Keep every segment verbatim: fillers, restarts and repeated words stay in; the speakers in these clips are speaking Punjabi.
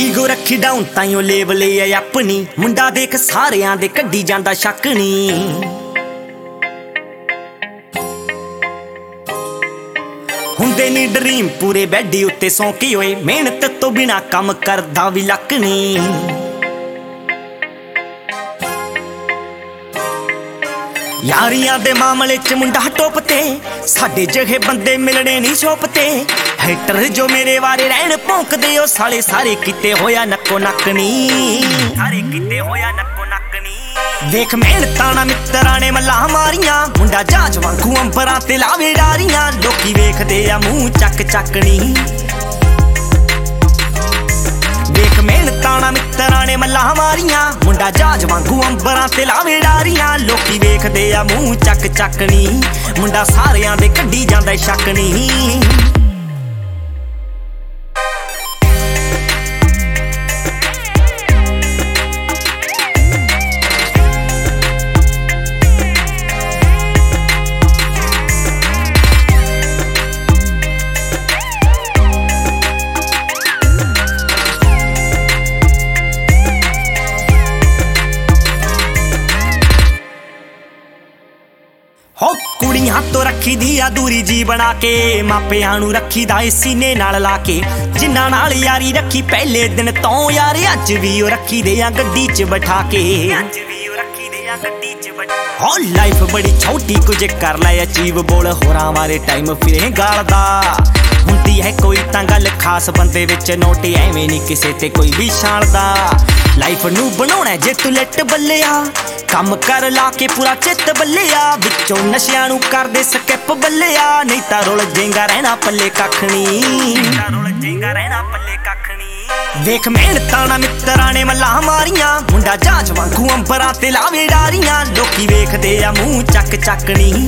ਈਗੋ ਰੱਖੀ ਡਾਊਨ ਤਾਈਓ ਲੇਵਲ ਏ ਆਪਣੀ ਮੁੰਡਾ ਦੇਖ ਸਾਰਿਆਂ ਦੇ ਕੱਢੀ ਜਾਂਦਾ ਸ਼ੱਕ ਨੀ ਹੁੰਦੇ ਨੀ ਡਰੀਮ ਪੂਰੇ ਬੈਡੀ ਉੱਤੇ ਸੌਂਕੀ ਹੋਏ ਮਿਹਨਤ ਤੋਂ ਬਿਨਾ ਕੰਮ ਕਰਦਾ ਵੀ ਲੱਕ ਨੀ ਯਾਰੀਆਂ ਦੇ ਮਾਮਲੇ ਚ ਮੁੰਡਾ ਟੋਪ ਤੇ ਸਾਡੇ ਜਿਹੇ ਬੰਦੇ ਮਿਲਣੇ ਨਹੀਂ ਸ਼ੋਪ ਤੇ ਹੈਟਰ ਜੋ ਮੇਰੇ ਵਾਰੇ ਰਹਿਣ ਭੌਂਕਦੇ ਉਹ ਸਾਲੇ ਸਾਰੇ ਕਿਤੇ ਹੋਇਆ ਨੱਕੋ ਨੱਕ ਨੀ ਸਾਰੇ ਕਿਤੇ ਹੋਇਆ ਨੱਕੋ ਨੱਕ ਨੀ ਦੇਖ ਮਿਹਨਤਾਂ ਨਾ ਮਿੱਤਰਾਂ ਨੇ ਮੱਲਾਂ ਮਾਰੀਆਂ ਮੁੰਡਾ ਜਹਾਜ਼ ਵਾਂਗੂ ਅੰਬਰਾਂ ਤੇ ਲਾਵੇ ਡਾਰੀਆਂ ਲੋਕੀ ਵੇਖਦੇ ਆ ਮੂੰਹ ਚੱਕ ਚੱਕ ਨੀ ਦੇਖ ਮਿਹਨਤਾਂ ਨਾ ਮਿੱਤਰਾਂ ਨੇ ਮੱਲਾਂ ਮਾਰੀਆਂ ਮੁੰਡਾ ਜਹਾਜ਼ ਵਾਂਗੂ ਅੰਬਰਾਂ ਤੇ ਲਾਵੇ ਡਾਰੀਆਂ ਲੋਕੀ ਵੇਖਦੇ ਆ ਮੂੰਹ ਚੱਕ ਚੱਕ ਨੀ ਮੁੰਡਾ ਸਾਰਿਆਂ ਦੇ ਕੱਢੀ ਜਾਂਦਾ ਸ਼ੱਕ ਨੀ ਹੋ ਕੁੜੀਆਂ ਤੋਂ ਰੱਖੀ ਦੀ ਆ ਦੂਰੀ ਜੀ ਬਣਾ ਕੇ ਮਾਪਿਆਂ ਨੂੰ ਰੱਖੀਦਾ ਏ ਸੀਨੇ ਨਾਲ ਲਾ ਕੇ ਜਿਨ੍ਹਾਂ ਨਾਲ ਯਾਰੀ ਰੱਖੀ ਪਹਿਲੇ ਦਿਨ ਤੋਂ ਯਾਰ ਅੱਜ ਵੀ ਉਹ ਰੱਖੀ ਦੇ ਆ ਗੱਡੀ 'ਚ ਬਿਠਾ ਕੇ ਅੱਜ ਵੀ ਉਹ ਰੱਖੀ ਦੇ ਆ ਗੱਡੀ 'ਚ ਬਿਠਾ ਹੋ ਲਾਈਫ ਬੜੀ ਛੋਟੀ ਕੁਝ ਕਰ ਲੈ ਅਚੀਵ ਬੋਲ ਹੋਰਾਂ ਬਾਰੇ ਟਾਈਮ ਫਿਰੇ ਗਾਲਦਾ ਹੁੰਦੀ ਹੈ ਕੋਈ ਤਾਂ ਗੱਲ ਖਾਸ ਬੰਦੇ ਵਿੱਚ ਨੋਟ ਐਵੇਂ ਨਹੀਂ ਕਿਸੇ ਤੇ ਕੋਈ ਵੀ ਛਾਲਦਾ ਲਾਈਫ ਨੂੰ ਬਣਾਉਣਾ ਜੇ ਤੂੰ ਲੱਟ ਬੱਲਿਆ ਕੰਮ ਕਰ ਲਾ ਕੇ ਪੂਰਾ ਚਿੱਤ ਬੱਲਿਆ ਵਿੱਚੋਂ ਨਸ਼ਿਆਂ ਨੂੰ ਕਰਦੇ ਸਕਿਪ ਬੱਲਿਆ ਨਹੀਂ ਤਾਂ ਰੁਲ ਜੇਗਾ ਰਹਿਣਾ ਪੱਲੇ ਕੱਖ ਨੀ ਤਾਂ ਰੁਲ ਜੇਗਾ ਰਹਿਣਾ ਪੱਲੇ ਕੱਖ ਨੀ ਦੇਖ ਮਿਹਨਤਾਂ ਨਾ ਮਿੱਤਰਾਂ ਨੇ ਮੱਲਾਂ ਮਾਰੀਆਂ ਮੁੰਡਾ ਜਹਾਜ਼ ਵਾਂਗੂ ਅੰਬਰਾਂ ਤੇ ਲਾਵੇ ਡਾਰੀਆਂ ਲੋਕੀ ਵੇਖਦੇ ਆ ਮੂੰਹ ਚੱਕ ਚੱਕ ਨੀ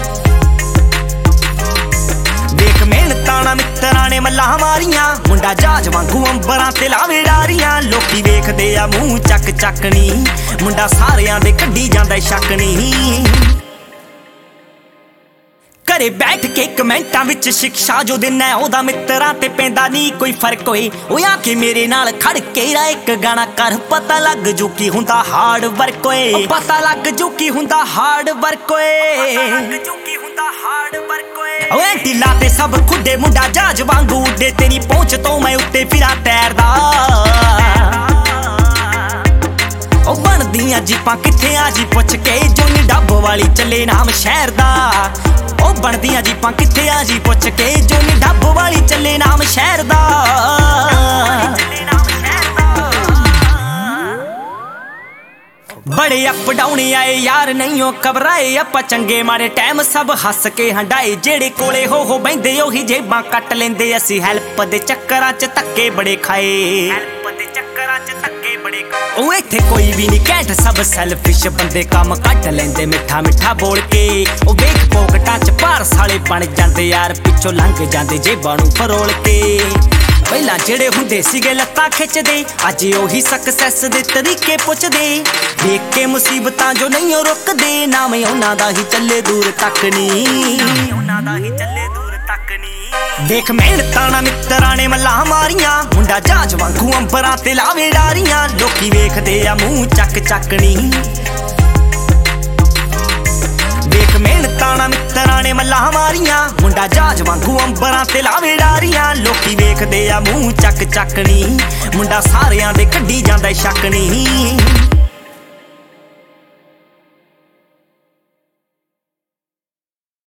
ਦੇਖ ਮਿਹਨਤਾਂ ਨਾ ਮਿੱਤਰਾਂ ਨੇ ਮੱਲਾਂ ਮਾਰੀਆਂ ਮੁੰਡਾ ਜਹਾਜ਼ ਵਾਂਗੂ ਅੰਬਰਾਂ ਤੇ ਲਾਵੇ ਡਾਰੀਆਂ ਲੋਕੀ ਵੇਖਦੇ ਆ ਮੂੰਹ ਚੱਕ ਚੱਕ ਨੀ ਮੁੰਡਾ ਸਾਰਿਆਂ ਦੇ ਕੱਢੀ ਜਾਂਦਾ ਸ਼ੱਕ ਨੀ ਘਰੇ ਬੈਠ ਕੇ ਕਮੈਂਟਾਂ ਵਿੱਚ ਸਿੱਖਿਆ ਜੋ ਦਿੰਨਾ ਉਹਦਾ ਮਿੱਤਰਾਂ ਤੇ ਪੈਂਦਾ ਨਹੀਂ ਕੋਈ ਫਰਕ ਹੋਏ ਉਹ ਆ ਕੇ ਮੇਰੇ ਨਾਲ ਖੜ ਕੇ ਰਾ ਇੱਕ ਗਾਣਾ ਕਰ ਪਤਾ ਲੱਗ ਜੂ ਕੀ ਹੁੰਦਾ ਹਾਰਡ ਵਰਕ ਓਏ ਪਤਾ ਲੱਗ ਜੂ ਕੀ ਹੁੰਦਾ ਹਾਰਡ ਵਰਕ ਓਏ ਓਏ ਢਿੱਲਾ ਤੇ ਸਭ ਖੁੱਡੇ ਮੁੰਡਾ ਜਹਾਜ਼ ਵਾਂਗੂ ਉੱਡੇ ਤੇਰੀ ਪਹੁੰਚ ਤੋਂ ਮੈਂ ਉੱਤੇ ਫਿਰਾਂ ਤੈਰਦਾ ਉਹ ਬਣਦੀਆਂ ਜੀਪਾਂ ਕਿੱਥੇ ਆ ਜੀ ਪੁੱਛ ਕੇ ਜੋਨੀ ਡੱਬ ਵਾਲੀ ਚੱਲੇ ਨਾਮ ਸ਼ਹਿਰ ਦਾ ਉਹ ਬਣਦੀਆਂ ਜੀਪਾਂ ਕਿੱਥੇ ਆ ਜੀ ਪੁੱਛ ਕੇ ਜੋਨੀ ਡੱਬ ਵਾਲੀ ਚੱਲੇ ਨਾਮ ਸ਼ਹਿਰ ਦਾ ਬੜੇ ਅਪ ਡਾਊਨ ਆਏ ਯਾਰ ਨਹੀਂਓ ਘਬਰਾਏ ਆਪਾਂ ਚੰਗੇ ਮਾਰੇ ਟਾਈਮ ਸਭ ਹੱਸ ਕੇ ਹੰਡਾਏ ਜਿਹੜੇ ਕੋਲੇ ਹੋ ਹੋ ਬੈਂਦੇ ਉਹੀ ਜੇਬਾਂ ਕੱਟ ਲੈਂਦੇ ਅਸੀਂ ਹੈਲਪ ਦੇ ਚੱਕਰਾਂ 'ਚ ਧੱਕੇ ਬੜੇ ਖਾਏ ਹੈਲਪ ਦੇ ਚੱਕਰਾਂ 'ਚ ਧੱਕੇ ਬੜੇ ਉਹ ਇੱਥੇ ਕੋਈ ਵੀ ਨਹੀਂ ਘੈਂਟ ਸਭ ਸੈਲਫਿਸ਼ ਬੰਦੇ ਕੰਮ ਕੱਢ ਲੈਂਦੇ ਮਿੱਠਾ ਮਿੱਠਾ ਬੋਲ ਕੇ ਉਹ ਵੇਖ ਪੋਕਟਾਂ 'ਚ ਭਾਰ ਸਾਲੇ ਬਣ ਜਾਂਦੇ ਯਾਰ ਪਿੱਛੋਂ ਲੰਘ ਜਾਂਦੇ ਜੇਬਾਂ ਨੂੰ ਫਰੋਲ ਕੇ ਪਹਿਲਾਂ ਜਿਹੜੇ ਹੁੰਦੇ ਸੀਗੇ ਲੱਤਾਂ ਖਿੱਚਦੇ ਅੱਜ ਉਹੀ ਸਕਸੈਸ ਦੇ ਤਰੀਕੇ ਪੁੱਛਦੇ ਦੇਖ ਕੇ ਮੁਸੀਬਤਾਂ ਜੋ ਨਹੀਂ ਰੁਕਦੇ ਨਾਮ ਉਹਨਾਂ ਦਾ ਹੀ ਚੱਲੇ ਦੂਰ ਤੱਕ ਨੀ ਉਹਨਾਂ ਦਾ ਹੀ ਚੱਲੇ ਦੂਰ ਤੱਕ ਨੀ ਦੇਖ ਮਿਹਨਤਾਂ ਨਾ ਮਿੱਤਰਾਂ ਨੇ ਮੱਲਾਂ ਮਾਰੀਆਂ ਮੁੰਡਾ ਜਹਾਜ਼ ਵਾਂਗੂ ਅੰਬਰਾਂ ਤੇ ਲਾਵੇ ਡਾਰੀਆਂ ਲੋਕੀ ਵੇਖਦੇ ਆ ਮੂੰਹ ਚੱਕ ਚੱਕ ਨੀ ਦੇਖ ਮਿਹਨਤਾਂ ਨਾ ਮਿੱਤਰਾਂ ਨੇ ਮੱਲਾਂ ਮਾਰੀਆਂ ਮੁੰਡਾ ਜਹਾਜ਼ ਵਾਂਗੂ ਅੰਬਰਾਂ ਤੇ ਲਾਵੇ ਡਾਰੀਆਂ ਲੋਕੀ ਵੇਖਦੇ ਆ ਮੂੰਹ ਚੱਕ ਚੱਕ ਨੀ ਮੁੰਡਾ ਸਾਰਿਆਂ ਦੇ ਕੱਢੀ ਜਾਂਦਾ ਸ਼ੱਕ ਨੀ